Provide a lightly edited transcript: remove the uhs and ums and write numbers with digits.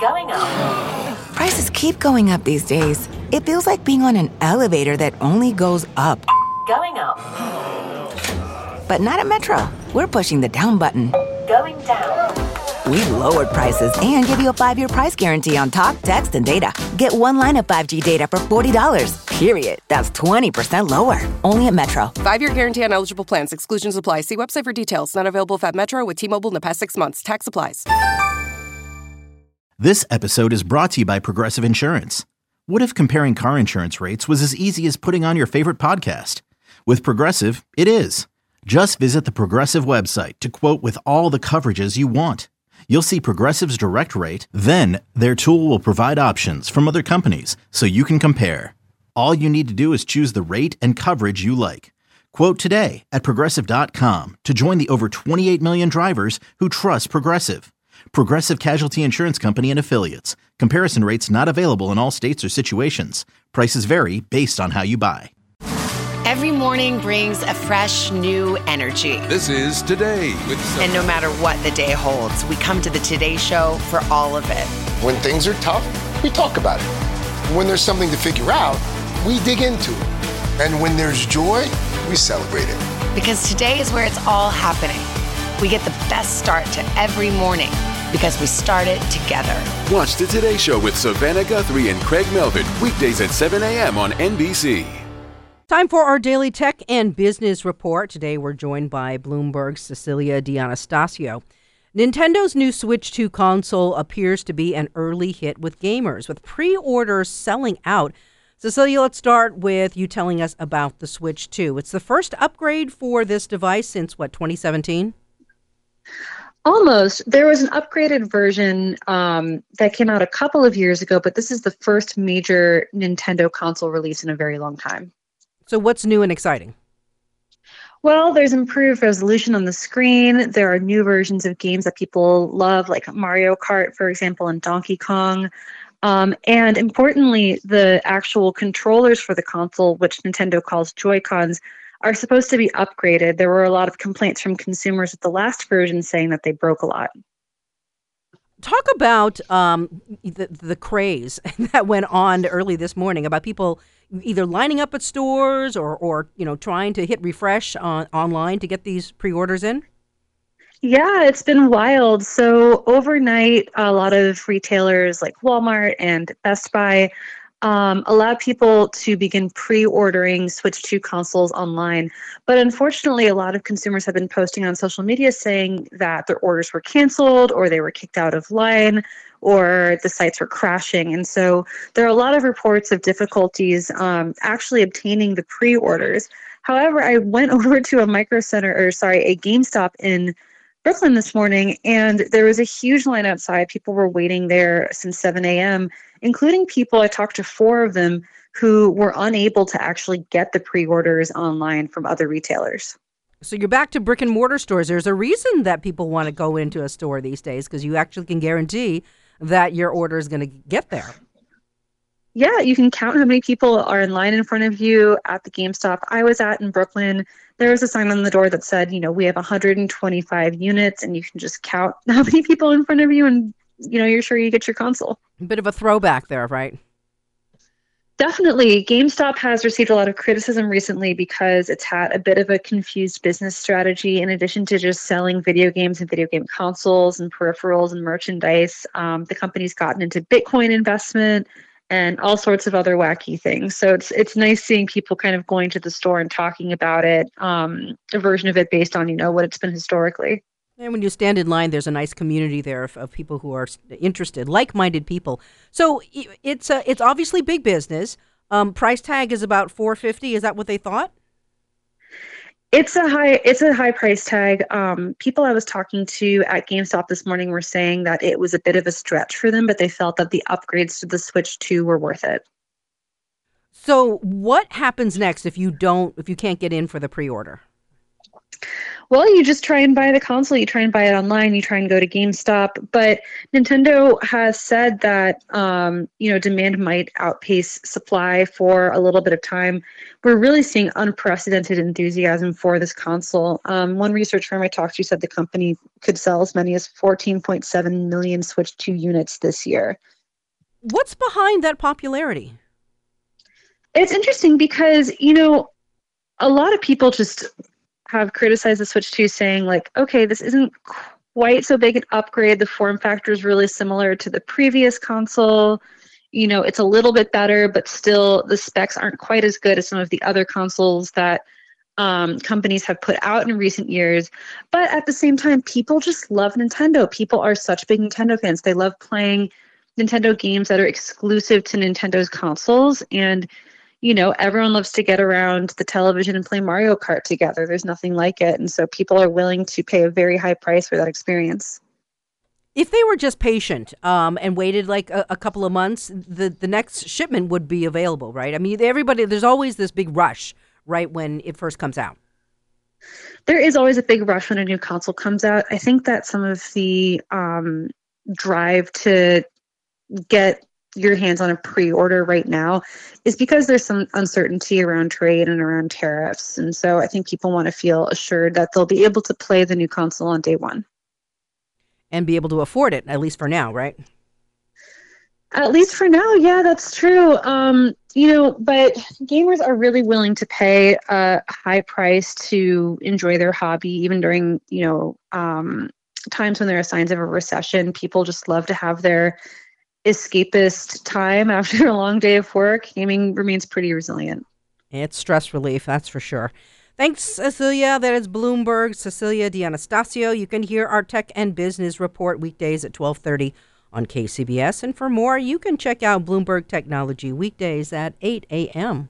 Going up. Prices keep going up these days. It feels like being on an elevator that only goes up. Going up. But not at Metro. We're pushing the down button. Going down. We've lowered prices and give you a 5-year price guarantee on talk, text, and data. Get one line of 5G data for $40, period. That's 20% lower. Only at Metro. 5-year guarantee on eligible plans. Exclusions apply. See website for details. Not available at Metro with T-Mobile in the past 6 months. Tax applies. This episode is brought to you by Progressive Insurance. What if comparing car insurance rates was as easy as putting on your favorite podcast? With Progressive, it is. Just visit the Progressive website to quote with all the coverages you want. You'll see Progressive's direct rate, then their tool will provide options from other companies so you can compare. All you need to do is choose the rate and coverage you like. Quote today at Progressive.com to join the over 28 million drivers who trust Progressive. Progressive Casualty Insurance Company and Affiliates. Comparison rates not available in all states or situations. Prices vary based on how you buy. Every morning brings a fresh, new energy. This is Today with Sophie. And no matter what the day holds, we come to the Today Show for all of it. When things are tough, we talk about it. When there's something to figure out, we dig into it. And when there's joy, we celebrate it. Because today is where it's all happening. We get the best start to every morning because we start it together. Watch the Today Show with Savannah Guthrie and Craig Melvin, weekdays at 7 a.m. on NBC. Time for our daily tech and business report. Today we're joined by Bloomberg's Cecilia D'Anastasio. Nintendo's new Switch 2 console appears to be an early hit with gamers, with pre-orders selling out. Cecilia, let's start with you telling us about the Switch 2. It's the first upgrade for this device since, 2017? Almost. There was an upgraded version that came out a couple of years ago, but this is the first major Nintendo console release in a very long time. So what's new and exciting? Well, there's improved resolution on the screen. There are new versions of games that people love, like Mario Kart, for example, and Donkey Kong. And importantly, the actual controllers for the console, which Nintendo calls Joy-Cons, are supposed to be upgraded. There were a lot of complaints from consumers with the last version saying that they broke a lot. Talk about the craze that went on early this morning about people either lining up at stores or trying to hit refresh online to get these pre-orders in. Yeah, it's been wild. So overnight, a lot of retailers like Walmart and Best Buy allowed people to begin pre-ordering Switch 2 consoles online. But unfortunately, a lot of consumers have been posting on social media saying that their orders were canceled or they were kicked out of line or the sites were crashing. And so there are a lot of reports of difficulties actually obtaining the pre-orders. However, I went over to a GameStop in Brooklyn this morning, and there was a huge line outside. People were waiting there since 7 a.m., including people, I talked to 4 of them, who were unable to actually get the pre-orders online from other retailers. So you're back to brick and mortar stores. There's a reason that people want to go into a store these days, because you actually can guarantee that your order is going to get there. Yeah, you can count how many people are in line in front of you at the GameStop I was at in Brooklyn. There was a sign on the door that said, we have 125 units, and you can just count how many people in front of you, and, you're sure you get your console. A bit of a throwback there, right? Definitely. GameStop has received a lot of criticism recently because it's had a bit of a confused business strategy. In addition to just selling video games and video game consoles and peripherals and merchandise, the company's gotten into Bitcoin investment and all sorts of other wacky things. So it's nice seeing people kind of going to the store and talking about it, a version of it based on, what it's been historically. And when you stand in line, there's a nice community there of people who are interested, like-minded people. So it's obviously big business. Price tag is about $450. Is that what they thought? It's a high price tag. People I was talking to at GameStop this morning were saying that it was a bit of a stretch for them, but they felt that the upgrades to the Switch 2 were worth it. So what happens next if you can't get in for the pre-order? Well, you just try and buy the console. You try and buy it online. You try and go to GameStop. But Nintendo has said that, demand might outpace supply for a little bit of time. We're really seeing unprecedented enthusiasm for this console. One research firm I talked to said the company could sell as many as 14.7 million Switch 2 units this year. What's behind that popularity? It's interesting because, a lot of people just have criticized the Switch 2 saying like, okay, this isn't quite so big an upgrade. The form factor is really similar to the previous console. It's a little bit better, but still the specs aren't quite as good as some of the other consoles that companies have put out in recent years. But at the same time, people just love Nintendo. People are such big Nintendo fans. They love playing Nintendo games that are exclusive to Nintendo's consoles. And everyone loves to get around the television and play Mario Kart together. There's nothing like it. And so people are willing to pay a very high price for that experience. If they were just patient and waited like a couple of months, the next shipment would be available, right? I mean, there's always this big rush, right, when it first comes out. There is always a big rush when a new console comes out. I think that some of the drive to get your hands on a pre-order right now is because there's some uncertainty around trade and around tariffs. And so I think people want to feel assured that they'll be able to play the new console on day one. And be able to afford it, at least for now, right? At least for now, yeah, that's true. But gamers are really willing to pay a high price to enjoy their hobby, even during, times when there are signs of a recession. People just love to have their escapist time after a long day of work. Gaming remains pretty resilient. It's stress relief, that's for sure. Thanks, Cecilia. That is Bloomberg, Cecilia D'Anastasio. You can hear our Tech and Business Report weekdays at 12:30 on KCBS. And for more, you can check out Bloomberg Technology weekdays at 8 a.m.